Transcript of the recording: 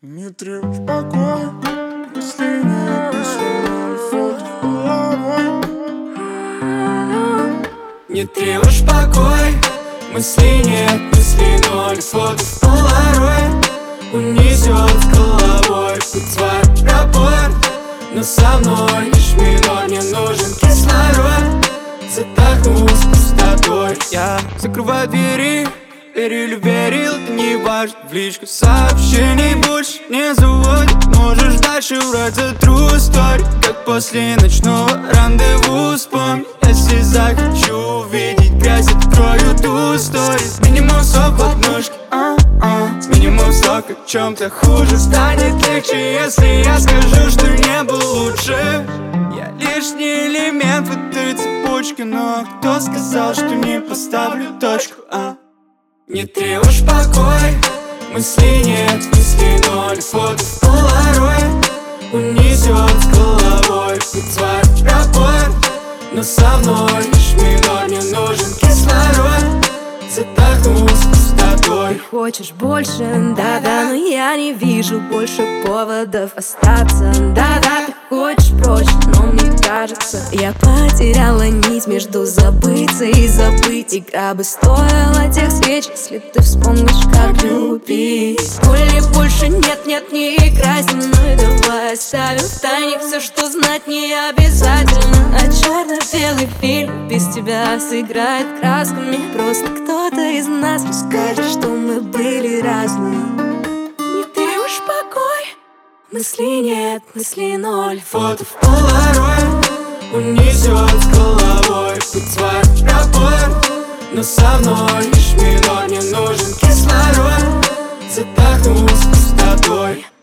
Не требуешь покоя, если нет письма, фото в головой. Не требуешь покой, мыслей нет, мыслей ноль, фото в полароид унесет с головой путь в аэропорт. Но со мной лишь минор, мне нужен кислород. Задохнусь пустотой. Я закрываю двери, верил или верил, это не важно. В личку сообщений больше не заводит. Можешь дальше врать за true story, как после ночного рандеву. Вспомни, если захочу увидеть грязь, открою ту сторис. Минимум сок в однушке, минимум сок о чем-то хуже. Станет легче, если я скажу, что не был лучше. Я лишний элемент в этой цепочке, но кто сказал, что не поставлю точку, Не требуешь покой, мыслей нет, мыслей ноль, фото в полароид унесет с головой путь в аэропорт. Но со мной лишь минор, мне нужен кислород. Задохнусь пустотой. Ты хочешь больше, да-да, но я не вижу больше поводов остаться. Да-да, ты хочешь прочь, но мне кажется, я потеряла нить между забыться и забыть. Игра бы стоила тех свеч, если ты вспомнишь, как любить. Боли больше нет, нет, не играй со мной, давай оставим в тайне все, что знать не обязательно. А черно-белый фильм без тебя сыграет красками. Просто кто-то из нас расскажет, что мы были разные. Не требуешь покой, мыслей нет, мыслей ноль, фото в полароид унесет с головой путь в аэропорт. Но со мной лишь минор, мне нужен кислород. Задохнусь пустотой.